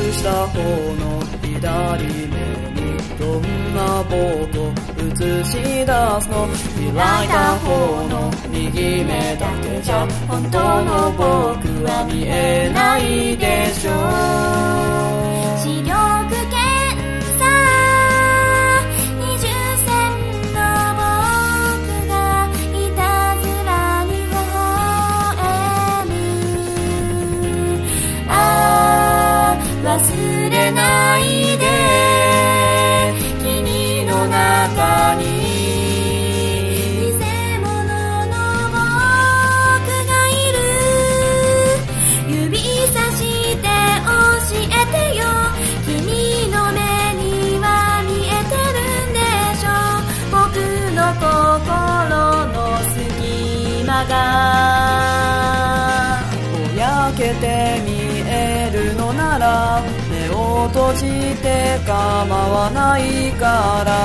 した方の左目にどんな僕を映し出すの。開いた方の右目だけじゃ本当の僕は見えないでしょう。 視力検査20線の僕がいたずらに微笑む。ああ忘れないで君の中にぼやけて見えるのなら目を閉じて構わないから